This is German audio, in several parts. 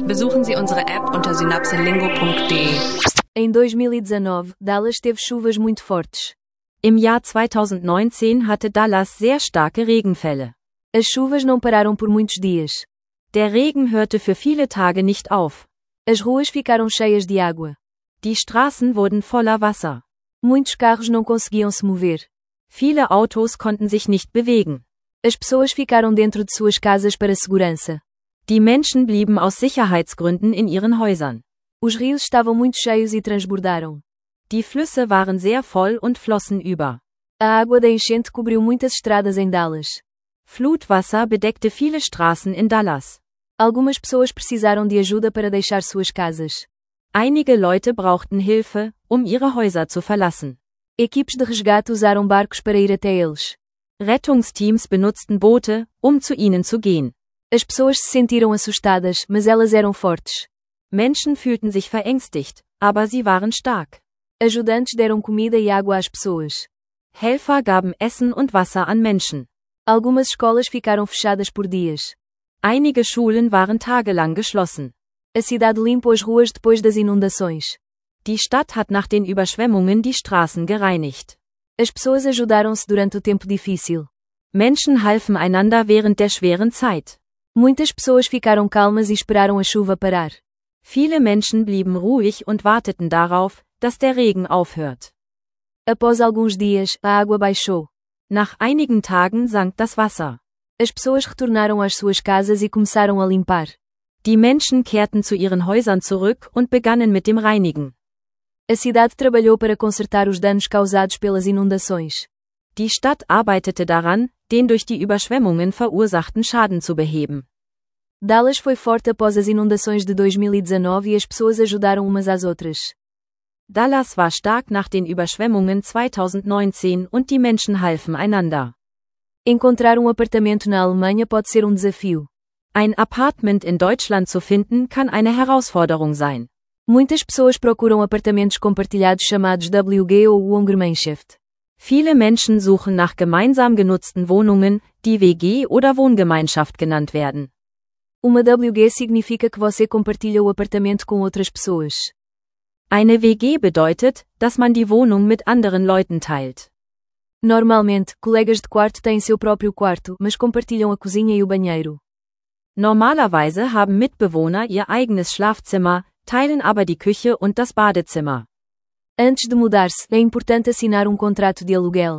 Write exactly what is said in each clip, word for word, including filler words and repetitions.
Besuchen Sie unsere App unter synapselingo punkt de. Em dois mil e dezenove, Dallas teve chuvas muito fortes. Im Jahr zweitausendneunzehn hatte Dallas sehr starke Regenfälle. As chuvas não pararam por muitos dias. Der Regen hörte für viele Tage nicht auf. As ruas ficaram cheias de água. Die Straßen wurden voller Wasser. Muitos carros não conseguiam se mover. Viele Autos konnten sich nicht bewegen. As pessoas ficaram dentro de suas casas para segurança. Die Menschen blieben aus Sicherheitsgründen in ihren Häusern. Os rios estavam muito cheios e transbordaram. Die Flüsse waren sehr voll und flossen über. A água da enchente cobriu muitas estradas em Dallas. Flutwasser bedeckte viele Straßen in Dallas. Algumas pessoas precisaram de ajuda para deixar suas casas. Einige Leute brauchten Hilfe, um ihre Häuser zu verlassen. Equipes de resgate usaram barcos para ir até eles. Rettungsteams benutzten Boote, um zu ihnen zu gehen. As pessoas se sentiram assustadas, mas elas eram fortes. Menschen fühlten sich verängstigt, aber sie waren stark. Ajudantes deram comida e água às pessoas. Helfer gaben Essen und Wasser an Menschen. Algumas escolas ficaram fechadas por dias. Einige Schulen waren tagelang geschlossen. A cidade limpou as ruas depois das inundações. Die Stadt hat nach den Überschwemmungen die Straßen gereinigt. As pessoas ajudaram-se durante o tempo difícil. Menschen halfen einander während der schweren Zeit. Muitas pessoas ficaram calmas e esperaram a chuva parar. Viele Menschen blieben ruhig und warteten darauf, dass der Regen aufhört. Após alguns dias, a água baixou. Nach einigen Tagen sank das Wasser. As pessoas retornaram às suas casas e começaram a limpar. Die Menschen kehrten zu ihren Häusern zurück und begannen mit dem Reinigen. A cidade trabalhou para consertar os danos causados pelas inundações. Die Stadt arbeitete daran, den durch die Überschwemmungen verursachten Schaden zu beheben. Dallas foi forte após as inundações de dois mil e dezenove e as pessoas ajudaram umas às outras. Dallas war stark nach den Überschwemmungen zweitausendneunzehn und die Menschen halfen einander. Encontrar um apartamento na Alemanha pode ser um desafio. Ein Apartment in Deutschland zu finden kann eine Herausforderung sein. Muitas pessoas procuram apartamentos compartilhados chamados W G ou Wohngemeinschaft. Viele Menschen suchen nach gemeinsam genutzten Wohnungen, die W G oder Wohngemeinschaft genannt werden. Uma W G significa que você compartilha o apartamento com outras pessoas. Eine W G bedeutet, dass man die Wohnung mit anderen Leuten teilt. Normalmente, colegas de quarto têm seu próprio quarto, mas compartilham a cozinha e o banheiro. Normalerweise haben Mitbewohner ihr eigenes Schlafzimmer, teilen aber die Küche und das Badezimmer. Antes de mudar-se, é importante assinar um contrato de aluguel.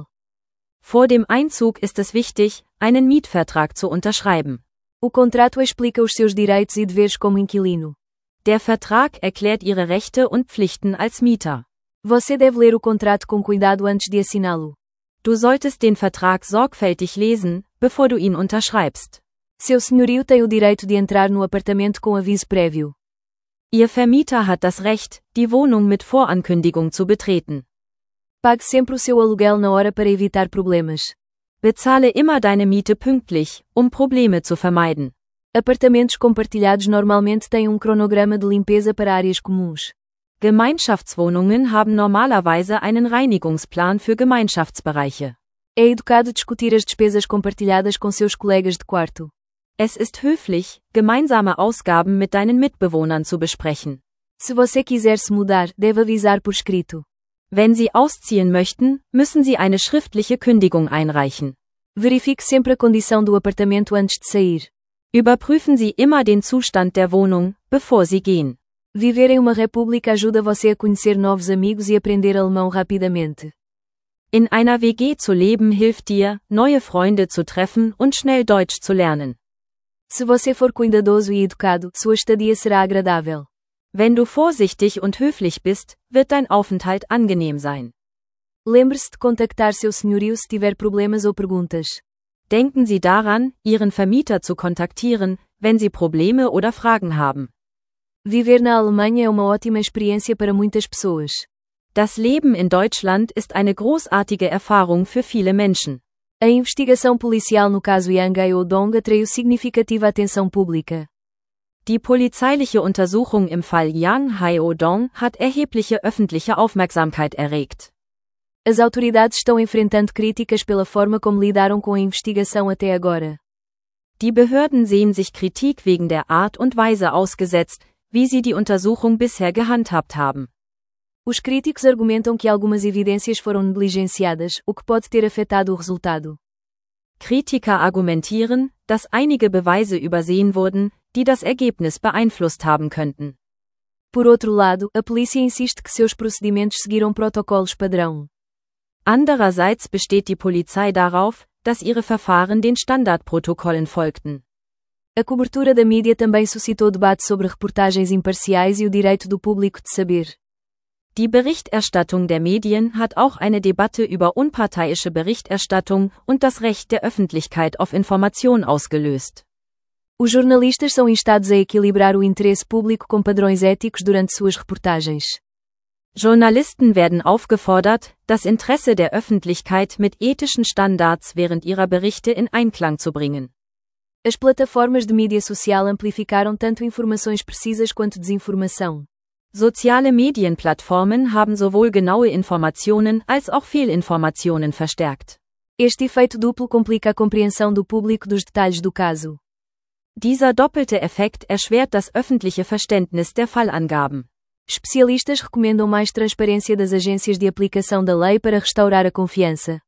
Vor dem Einzug ist es wichtig, einen Mietvertrag zu unterschreiben. O contrato explica os seus direitos e deveres como inquilino. Der Vertrag erklärt ihre Rechte und Pflichten als Mieter. Você deve ler o contrato com cuidado antes de assiná-lo. Du solltest den Vertrag sorgfältig lesen, bevor du ihn unterschreibst. Seu senhorio tem o direito de entrar no apartamento com aviso prévio. Ihr Vermieter hat das Recht, die Wohnung mit Vorankündigung zu betreten. Pague sempre o seu aluguel na hora para evitar problemas. Bezahle immer deine Miete pünktlich, um Probleme zu vermeiden. Apartamentos compartilhados normalmente têm um cronograma de limpeza para áreas comuns. Gemeinschaftswohnungen haben normalerweise einen Reinigungsplan für Gemeinschaftsbereiche. É educado discutir as despesas compartilhadas com seus colegas de quarto. Es ist höflich, gemeinsame Ausgaben mit deinen Mitbewohnern zu besprechen. Se você quiser se mudar, deve avisar por escrito. Wenn Sie ausziehen möchten, müssen Sie eine schriftliche Kündigung einreichen. Verifique sempre a condição do apartamento antes de sair. Überprüfen Sie immer den Zustand der Wohnung, bevor Sie gehen. Viver em uma república ajuda você a conhecer novos amigos e aprender alemão rapidamente. In einer W G zu leben hilft dir, neue Freunde zu treffen und schnell Deutsch zu lernen. Se você for cuidadoso e educado, sua estadia será agradável. Wenn du vorsichtig und höflich bist, wird dein Aufenthalt angenehm sein. Lembre-se de contactar seu senhorio se tiver problemas ou perguntas. Denken Sie daran, Ihren Vermieter zu kontaktieren, wenn Sie Probleme oder Fragen haben. Viver na Alemanha é uma ótima experiência para muitas pessoas. Das Leben in Deutschland ist eine großartige Erfahrung für viele Menschen. A investigação policial no caso Yang Hae-Dong atraiu significativa atenção pública. Die polizeiliche Untersuchung im Fall Yang Hae-Dong hat erhebliche öffentliche Aufmerksamkeit erregt. As autoridades estão enfrentando críticas pela forma como lidaram com a investigação até agora. Die Behörden sehen sich Kritik wegen der Art und Weise ausgesetzt, wie sie die Untersuchung bisher gehandhabt haben. Os críticos argumentam que algumas evidências foram negligenciadas, o que pode ter afetado o resultado. Kritiker argumentieren, dass einige Beweise übersehen wurden, die das Ergebnis beeinflusst haben könnten. Por outro lado, a polícia insiste que seus procedimentos seguiram protocolos padrão. Andererseits besteht die Polizei darauf, dass ihre Verfahren den Standardprotokollen folgten. A cobertura da mídia também suscitou debate sobre reportagens imparciais e o direito do público de saber. Die Berichterstattung der Medien hat auch eine Debatte über unparteiische Berichterstattung und das Recht der Öffentlichkeit auf Information ausgelöst. Os jornalistas são instados a equilibrar o interesse público com padrões éticos durante suas reportagens. Journalisten werden aufgefordert, das Interesse der Öffentlichkeit mit ethischen Standards während ihrer Berichte in Einklang zu bringen. As plataformas de mídia social amplificaram tanto informações precisas quanto desinformação. Soziale Medienplattformen haben sowohl genaue Informationen als auch Fehlinformationen verstärkt. Este efeito duplo complica a compreensão do público dos detalhes do caso. Dieser doppelte Effekt erschwert das öffentliche Verständnis der Fallangaben. Especialistas recomendam mais transparência das agências de aplicação da lei para restaurar a confiança.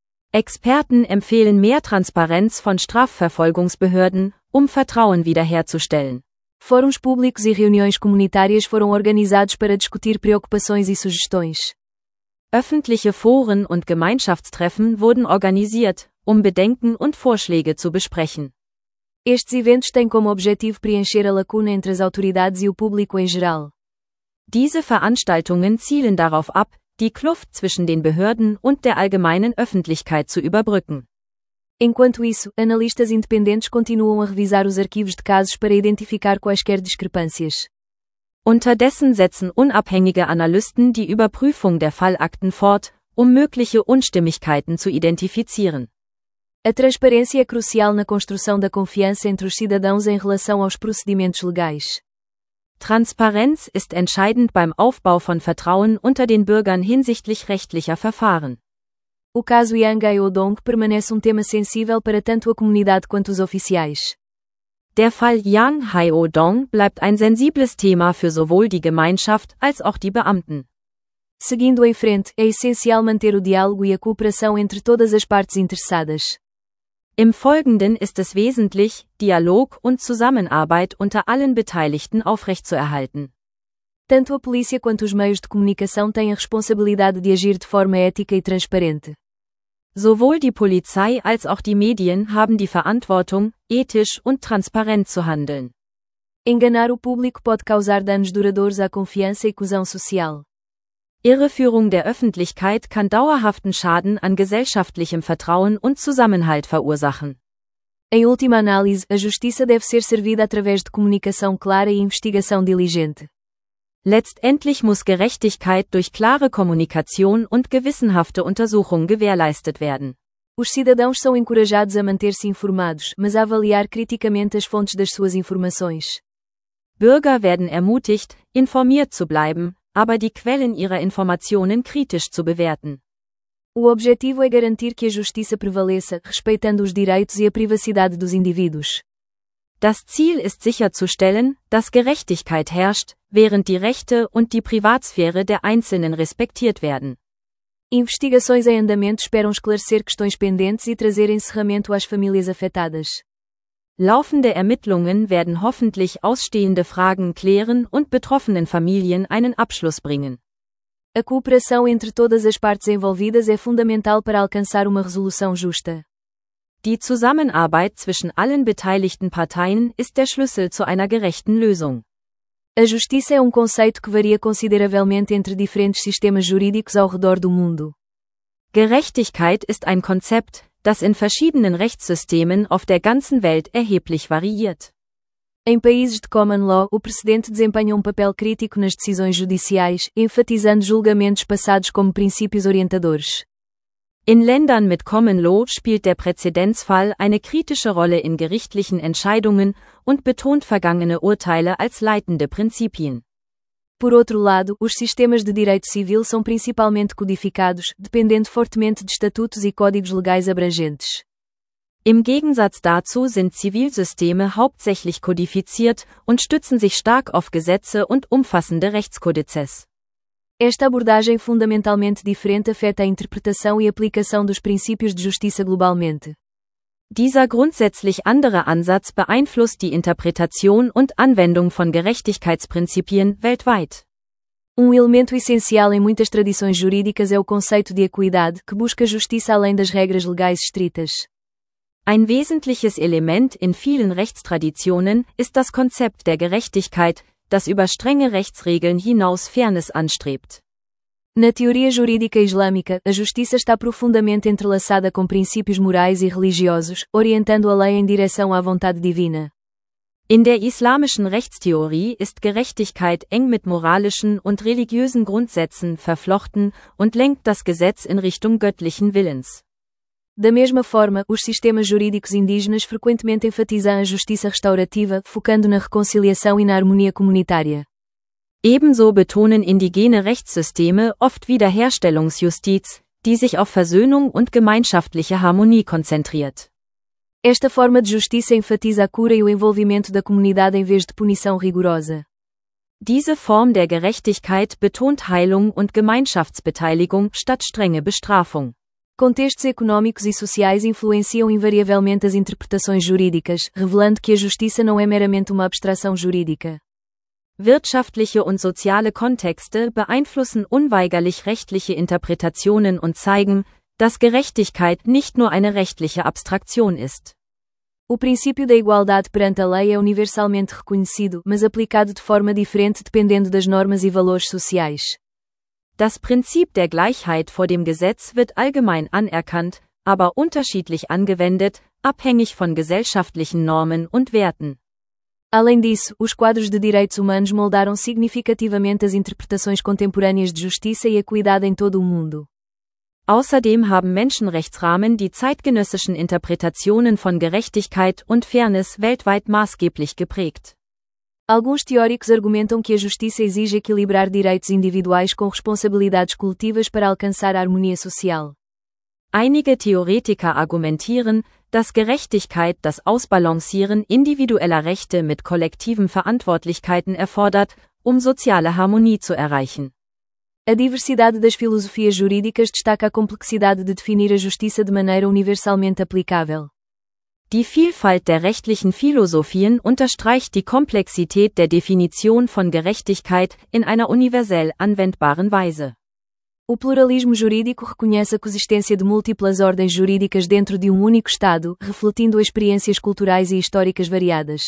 Experten empfehlen mehr Transparenz von Strafverfolgungsbehörden, um Vertrauen wiederherzustellen. Fóruns públicos e reuniões comunitárias foram organizados para discutir preocupações e sugestões. Öffentliche Foren und Gemeinschaftstreffen wurden organisiert, um Bedenken und Vorschläge zu besprechen. Estes eventos têm como objetivo preencher a lacuna entre as autoridades e o público em geral. Diese Veranstaltungen zielen darauf ab, die Kluft zwischen den Behörden und der allgemeinen Öffentlichkeit zu überbrücken. Enquanto isso, analistas independentes continuam a revisar os arquivos de casos para identificar quaisquer discrepâncias. Unterdessen setzen unabhängige Analysten die Überprüfung der Fallakten fort, um mögliche Unstimmigkeiten zu identifizieren. A transparência é crucial na construção da confiança entre os cidadãos em relação aos procedimentos legais. Transparenz ist entscheidend beim Aufbau von Vertrauen unter den Bürgern hinsichtlich rechtlicher Verfahren. O caso Yang Hae-Dong permanece um tema sensível para tanto a comunidade quanto os oficiais. Der Fall Yang Hae-Dong bleibt ein sensibles Thema für sowohl die Gemeinschaft als auch die Beamten. Seguindo em frente, é essencial manter o diálogo e a cooperação entre todas as partes interessadas. Im Folgenden ist es wesentlich, Dialog und Zusammenarbeit unter allen Beteiligten aufrechtzuerhalten. Tanto a polícia quanto os meios de comunicação têm a responsabilidade de agir de forma ética e transparente. Sowohl die Polizei als auch die Medien haben die Verantwortung, ethisch und transparent zu handeln. Enganar o público pode causar danos duradouros à confiança e coesão social. Irreführung der Öffentlichkeit kann dauerhaften Schaden an gesellschaftlichem Vertrauen und Zusammenhalt verursachen. Em última análise, a justiça deve ser servida através de comunicação clara e investigação diligente. Letztendlich muss Gerechtigkeit durch klare Kommunikation und gewissenhafte Untersuchung gewährleistet werden. Os cidadãos são encorajados a manter-se informados, mas a avaliar criticamente as fontes das suas informações. Bürger werden ermutigt, informiert zu bleiben, aber die Quellen ihrer Informationen kritisch zu bewerten. O objetivo é garantir que a justiça prevaleça, respeitando os direitos e a privacidade dos indivíduos. Das Ziel ist sicherzustellen, dass Gerechtigkeit herrscht, während die Rechte und die Privatsphäre der Einzelnen respektiert werden. Investigações em andamento esperam esclarecer questões pendentes e trazer encerramento às famílias afetadas. Laufende Ermittlungen werden hoffentlich ausstehende Fragen klären und betroffenen Familien einen Abschluss bringen. A cooperação entre todas as partes envolvidas é fundamental para alcançar uma resolução justa. Die Zusammenarbeit zwischen allen beteiligten Parteien ist der Schlüssel zu einer gerechten Lösung. A justiça é um conceito que varia consideravelmente entre diferentes sistemas jurídicos ao redor do mundo. Gerechtigkeit ist ein Konzept, das in verschiedenen Rechtssystemen auf der ganzen Welt erheblich variiert. Em países de common law, o precedente desempenha um papel crítico nas decisões judiciais, enfatizando julgamentos passados como princípios orientadores. In Ländern mit Common Law spielt der Präzedenzfall eine kritische Rolle in gerichtlichen Entscheidungen und betont vergangene Urteile als leitende Prinzipien. Por outro lado, os sistemas de direito civil são principalmente codificados, dependendo fortemente de estatutos e códigos legais abrangentes. Im Gegensatz dazu sind Zivilsysteme hauptsächlich kodifiziert und stützen sich stark auf Gesetze und umfassende Rechtskodizes. Esta abordagem fundamentalmente diferente afeta a interpretação e aplicação dos princípios de justiça globalmente. Dieser grundsätzlich andere Ansatz beeinflusst die Interpretation und Anwendung von Gerechtigkeitsprinzipien weltweit. Um elemento essencial em muitas tradições jurídicas é o conceito de equidade, que busca justiça além das regras legais estritas. Ein wesentliches Element in vielen Rechtstraditionen ist das Konzept der Gerechtigkeit, das über strenge Rechtsregeln hinaus Fairness anstrebt. Na teoria jurídica islâmica, a justiça está profundamente entrelaçada com princípios morais e religiosos, orientando a lei em direção à vontade divina. In der islamischen Rechtstheorie ist Gerechtigkeit eng mit moralischen und religiösen Grundsätzen verflochten und lenkt das Gesetz in Richtung göttlichen Willens. Da mesma forma, os sistemas jurídicos indígenas frequentemente enfatizam a justiça restaurativa, focando na reconciliação e na harmonia comunitária. Ebenso betonen indigene Rechtssysteme oft Wiederherstellungsjustiz, die sich auf Versöhnung und gemeinschaftliche Harmonie konzentriert. Esta forma de justiça enfatiza a cura e o envolvimento da comunidade em vez de punição rigorosa. Diese Form der Gerechtigkeit betont Heilung und Gemeinschaftsbeteiligung statt strenge Bestrafung. Contextos económicos e sociais influenciam invariavelmente as interpretações jurídicas, revelando que a justiça não é meramente uma abstração jurídica. Wirtschaftliche und soziale Kontexte beeinflussen unweigerlich rechtliche Interpretationen und zeigen, dass Gerechtigkeit nicht nur eine rechtliche Abstraktion ist. O princípio da igualdade perante a lei é universalmente reconhecido, mas aplicado de forma diferente dependendo das normas e valores sociais. Das Prinzip der Gleichheit vor dem Gesetz wird allgemein anerkannt, aber unterschiedlich angewendet, abhängig von gesellschaftlichen Normen und Werten. Além disso, os quadros de direitos humanos moldaram significativamente as interpretações contemporâneas de justiça e equidade em todo o mundo. Außerdem haben Menschenrechtsrahmen die zeitgenössischen Interpretationen von Gerechtigkeit und Fairness weltweit maßgeblich geprägt. Alguns teóricos argumentam que a justiça exige equilibrar direitos individuais com responsabilidades coletivas para alcançar a harmonia social. Einige Theoretiker argumentieren, dass Gerechtigkeit das Ausbalancieren individueller Rechte mit kollektiven Verantwortlichkeiten erfordert, um soziale Harmonie zu erreichen. A diversidade das filosofias jurídicas destaca a complexidade de definir a justiça de maneira universalmente aplicável. Die Vielfalt der rechtlichen Philosophien unterstreicht die Komplexität der Definition von Gerechtigkeit in einer universell anwendbaren Weise. O pluralismo jurídico reconhece a coexistência de múltiplas ordens jurídicas dentro de um único Estado, refletindo experiências culturais e históricas variadas.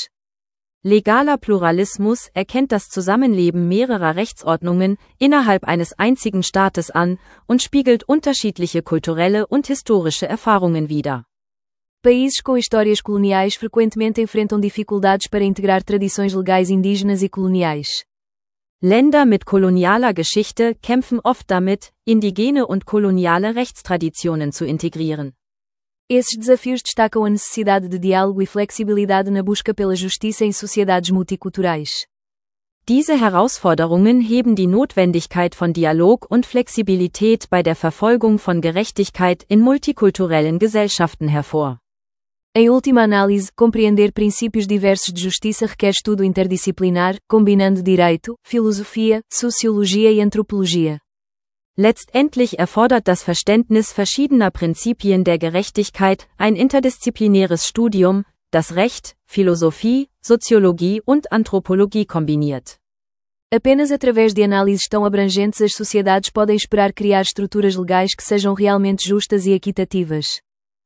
Legaler Pluralismus erkennt das Zusammenleben mehrerer Rechtsordnungen innerhalb eines einzigen Staates an und spiegelt unterschiedliche kulturelle und historische Erfahrungen wider. Países com histórias coloniais frequentemente enfrentam dificuldades para integrar tradições legais indígenas e coloniais. Länder mit kolonialer Geschichte kämpfen oft damit, indigene und koloniale Rechtstraditionen zu integrieren. Esses desafios destacam a necessidade de diálogo e flexibilidade na busca pela justiça em sociedades multiculturais. Diese Herausforderungen heben die Notwendigkeit von Dialog und Flexibilität bei der Verfolgung von Gerechtigkeit in multikulturellen Gesellschaften hervor. Em última análise, compreender princípios diversos de justiça requer estudo interdisciplinar, combinando direito, filosofia, sociologia e antropologia. Letztendlich erfordert das Verständnis verschiedener Prinzipien der Gerechtigkeit ein interdisziplinäres Studium, das Recht, Philosophie, Soziologie und Anthropologie kombiniert. Apenas através de análises tão abrangentes as sociedades podem esperar criar estruturas legais que sejam realmente justas e equitativas.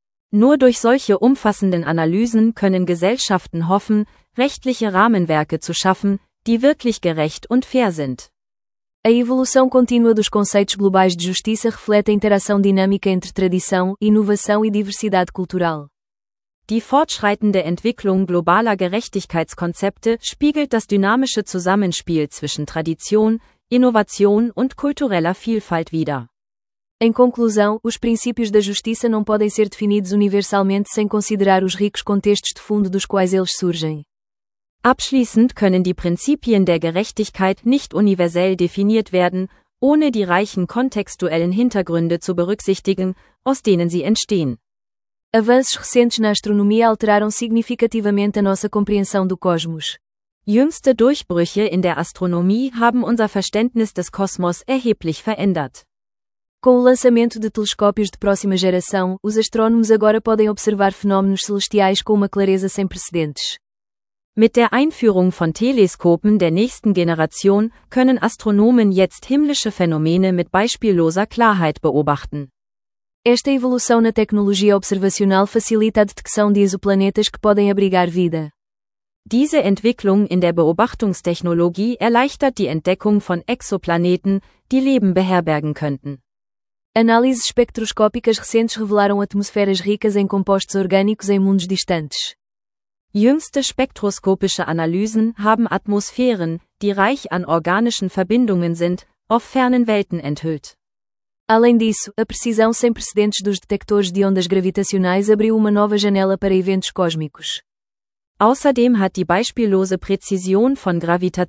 Nur durch solche umfassenden Analysen können Gesellschaften hoffen, rechtliche Rahmenwerke zu schaffen, die wirklich gerecht und fair sind. A evolução contínua dos conceitos globais de justiça reflete a interação dinâmica entre tradição, inovação e diversidade cultural. Die fortschreitende Entwicklung globaler Gerechtigkeitskonzepte spiegelt das dynamische Zusammenspiel zwischen Tradition, Innovation und kultureller Vielfalt wider. Em conclusão, os princípios da justiça não podem ser definidos universalmente sem considerar os ricos contextos de fundo dos quais eles surgem. Abschließend können die Prinzipien der Gerechtigkeit nicht universell definiert werden, ohne die reichen kontextuellen Hintergründe zu berücksichtigen, aus denen sie entstehen. Avanços recentes na astronomia alteraram significativamente a nossa compreensão do cosmos. Jüngste Durchbrüche in der Astronomie haben unser Verständnis des Kosmos erheblich verändert. Com o lançamento de telescópios de próxima geração, os astrônomos agora podem observar fenómenos celestiais com uma clareza sem precedentes. Mit der Einführung von Teleskopen der nächsten Generation können Astronomen jetzt himmlische Phänomene mit beispielloser Klarheit beobachten. Esta evolução na tecnologia observacional facilita a detecção de exoplanetas que podem abrigar vida. Diese Entwicklung in der Beobachtungstechnologie erleichtert die Entdeckung von Exoplaneten, die Leben beherbergen könnten. Análises espectroscópicas recentes revelaram atmosferas ricas em compostos orgânicos em mundos distantes. Jüngste spektroskopische Analysen haben Atmosphären, die reich an organischen Verbindungen sind, auf fernen Welten enthüllt. Além disso, a precisão sem precedentes dos detectores de ondas gravitacionais abriu uma nova janela para eventos cósmicos. Außerdem hat die beispiellose Präzision von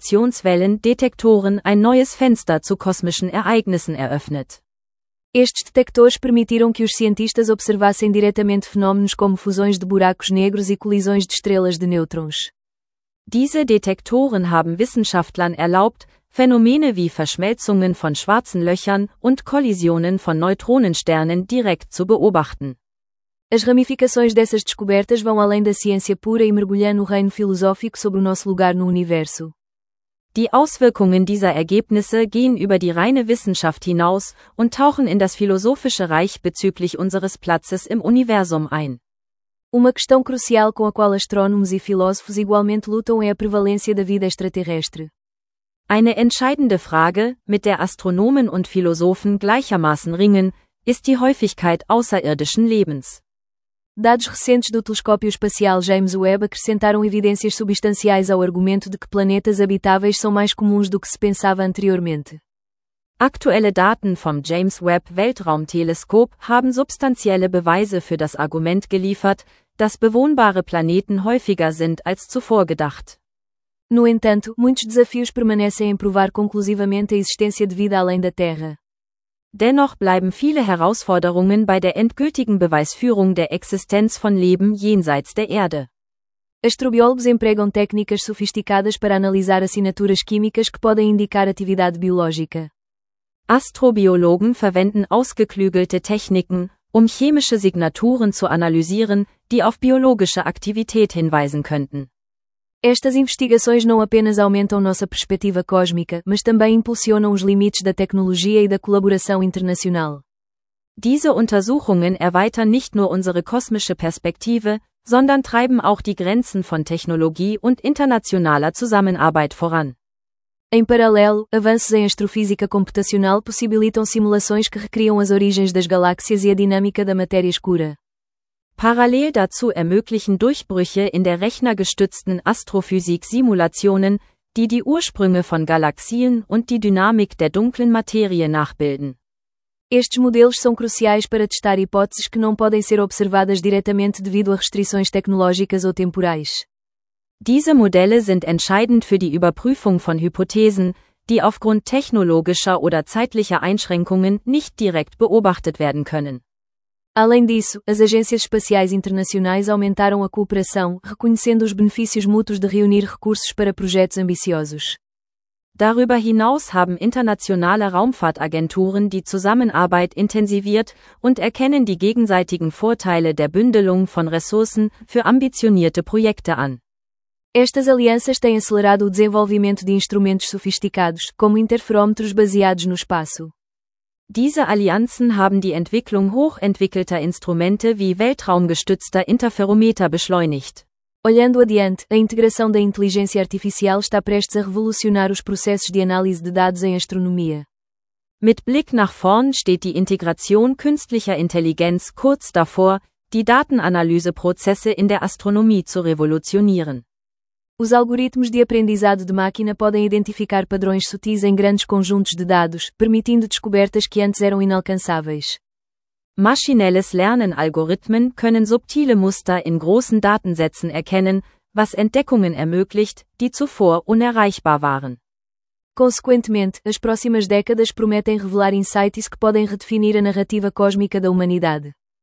Gravitationswellen-Detektoren ein neues Fenster zu kosmischen Ereignissen eröffnet. Estes detectores permitiram que os cientistas observassem diretamente fenómenos como fusões de buracos negros e colisões de estrelas de nêutrons. Diese Detektoren haben Wissenschaftlern erlaubt, Phänomene wie Verschmelzungen von schwarzen Löchern und Kollisionen von Neutronensternen direkt zu beobachten. As ramificações dessas descobertas vão além da ciência pura e mergulham no reino filosófico sobre o nosso lugar no universo. Die Auswirkungen dieser Ergebnisse gehen über die reine Wissenschaft hinaus und tauchen in das philosophische Reich bezüglich unseres Platzes im Universum ein. Uma questão crucial com a qual astrônomos e filósofos igualmente lutam é a prevalência da vida extraterrestre. Eine entscheidende Frage, mit der Astronomen und Philosophen gleichermaßen ringen, ist die Häufigkeit außerirdischen Lebens. Dados recentes do telescópio espacial James Webb acrescentaram evidências substanciais ao argumento de que planetas habitáveis são mais comuns do que se pensava anteriormente. Aktuelle Daten vom James Webb Weltraumteleskop haben substanzielle Beweise für das Argument geliefert, dass bewohnbare Planeten häufiger sind als zuvor gedacht. No entanto, muitos desafios permanecem em provar conclusivamente a existência de vida além da Terra. Dennoch bleiben viele Herausforderungen bei der endgültigen Beweisführung der Existenz von Leben jenseits der Erde. Astrobiólogos empregam técnicas sofisticadas para analisar assinaturas químicas que podem indicar atividade biológica. Astrobiologen verwenden ausgeklügelte Techniken, um chemische Signaturen zu analysieren, die auf biologische Aktivität hinweisen könnten. Estas investigações não apenas aumentam nossa perspectiva cósmica, mas também impulsionam os limites da tecnologia e da colaboração internacional. Diese Untersuchungen erweitern nicht nur unsere kosmische Perspektive, sondern treiben auch die Grenzen von Technologie und internationaler Zusammenarbeit voran. Em paralelo, avanços em astrofísica computacional possibilitam simulações que recriam as origens das galáxias e a dinâmica da matéria escura. Parallel dazu ermöglichen Durchbrüche in der rechnergestützten Astrophysik Simulationen, die die Ursprünge von Galaxien und die Dynamik der dunklen Materie nachbilden. Estes modelos são cruciais para testar hipóteses que não podem ser observadas diretamente devido a restrições tecnológicas ou temporais. Diese Modelle sind entscheidend für die Überprüfung von Hypothesen, die aufgrund technologischer oder zeitlicher Einschränkungen nicht direkt beobachtet werden können. Além disso, as agências espaciais internacionais aumentaram a cooperação, reconhecendo os benefícios mútuos de reunir recursos para projetos ambiciosos. Darüber hinaus haben internationale Raumfahrtagenturen die Zusammenarbeit intensiviert und erkennen die gegenseitigen Vorteile der Bündelung von Ressourcen für ambitionierte Projekte an. Estas alianças têm acelerado o desenvolvimento de instrumentos sofisticados, como interferômetros baseados no espaço. Diese Allianzen haben die Entwicklung hochentwickelter Instrumente wie weltraumgestützter Interferometer beschleunigt. Olhando adiante, a integração da inteligência artificial está prestes a revolucionar os processos de análise de dados em astronomia. Mit Blick nach vorn steht die Integration künstlicher Intelligenz kurz davor, die Datenanalyseprozesse in der Astronomie zu revolutionieren. Os algoritmos de aprendizado de máquina podem identificar padrões sutis em grandes conjuntos de dados, permitindo descobertas que antes eram inalcançáveis. Maschinelles Lernen-Algorithmen können subtile Muster in großen Datensätzen erkennen, was Entdeckungen ermöglicht, die zuvor unerreichbar waren. Consequentemente, as próximas décadas prometem revelar insights que podem redefinir a narrativa cósmica da humanidade.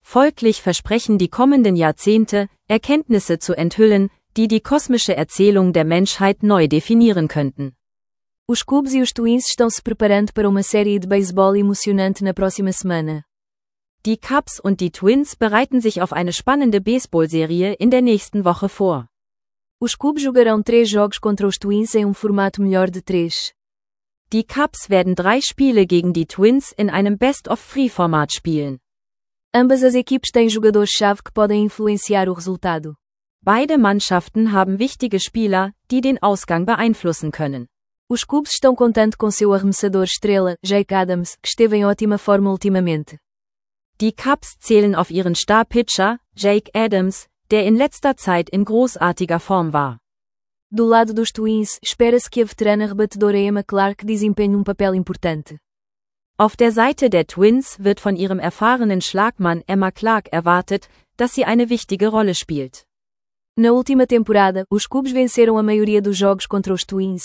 Folglich versprechen die kommenden Jahrzehnte, Erkenntnisse zu enthüllen, die die kosmische Erzählung der Menschheit neu definieren könnten. Os Cubs e os Twins estão se preparando para uma série de beisebol emocionante na próxima semana. Die Cubs und die Twins bereiten sich auf eine spannende Baseballserie in der nächsten Woche vor. Os Cubs jogarão três jogos contra os Twins em um formato melhor de três. Die Cubs werden drei Spiele gegen die Twins in einem Best-of-Three-Format spielen. Ambas as equipes têm jogadores-chave que podem influenciar o resultado. Beide Mannschaften haben wichtige Spieler, die den Ausgang beeinflussen können. Os Cubs estão contando com seu arremessador estrela, Jake Adams, que esteve em ótima forma ultimamente. Die Cubs zählen auf ihren Star-Pitcher, Jake Adams, der in letzter Zeit in großartiger Form war. Do lado dos Twins, espera-se que a veterana rebatedora Emma Clark desempenhe um papel importante. Auf der Seite der Twins wird von ihrem erfahrenen Schlagmann Emma Clark erwartet, dass sie eine wichtige Rolle spielt. Na última temporada, os Cubs venceram a maioria dos jogos contra os Twins.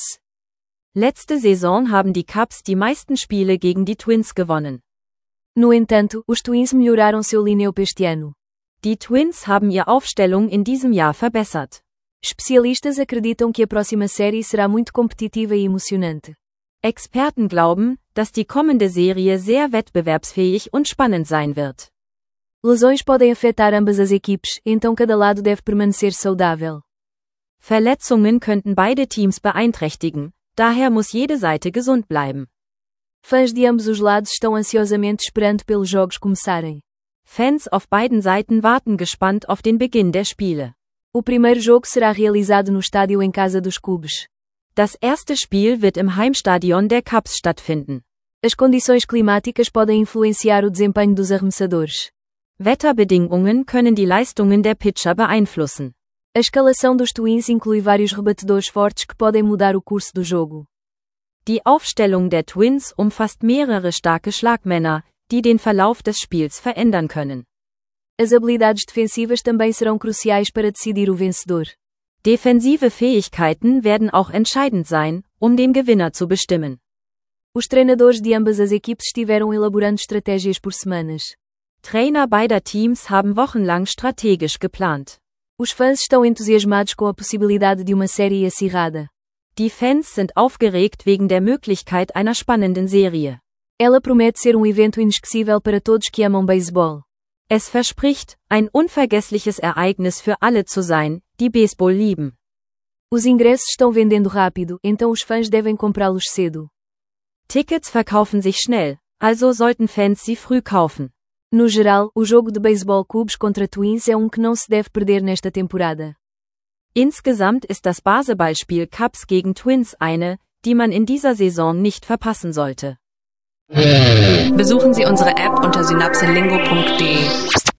Letzte Saison haben die Cubs die meisten Spiele gegen die Twins gewonnen. No entanto, os Twins melhoraram seu lineup este ano. Die Twins haben ihre Aufstellung in diesem Jahr verbessert. Especialistas acreditam que a próxima série será muito competitiva e emocionante. Experten glauben, dass die kommende Serie sehr wettbewerbsfähig und spannend sein wird. Lesões podem afetar ambas as equipes, então cada lado deve permanecer saudável. Verletzungen könnten beide Teams beeinträchtigen, daher muss jede Seite gesund bleiben. Fãs de ambos os lados estão ansiosamente esperando pelos jogos começarem. Fans auf beiden Seiten warten gespannt auf den Beginn der Spiele. O primeiro jogo será realizado no estádio em casa dos Cubs. Das erste Spiel wird im Heimstadion der Cubs stattfinden. As condições climáticas podem influenciar o desempenho dos arremessadores. Wetterbedingungen können die Leistungen der Pitcher beeinflussen. A escalação dos Twins inclui vários rebatedores fortes que podem mudar o curso do jogo. Die Aufstellung der Twins umfasst mehrere starke Schlagmänner, die den Verlauf des Spiels verändern können. As habilidades defensivas também serão cruciais para decidir o vencedor. Defensive Fähigkeiten werden auch entscheidend sein, um den Gewinner zu bestimmen. Os treinadores de ambas as equipes estiveram elaborando estratégias por semanas. Trainer beider Teams haben wochenlang strategisch geplant. Os fãs estão entusiasmados com a possibilidade de uma série acirrada. Die Fans sind aufgeregt wegen der Möglichkeit einer spannenden Serie. Ela promete ser um evento inesquecível para todos que amam beisebol. Es verspricht, ein unvergessliches Ereignis für alle zu sein, die Baseball lieben. Os ingressos estão vendendo rápido, então os fãs devem comprá-los cedo. Tickets verkaufen sich schnell, also sollten Fans sie früh kaufen. No geral, o jogo de beisebol Cubs contra Twins é um que não se deve perder nesta temporada. Insgesamt ist das Baseballspiel Cubs gegen Twins eine, die man in dieser Saison nicht verpassen sollte. Besuchen Sie unsere App unter synapselingo punkt de.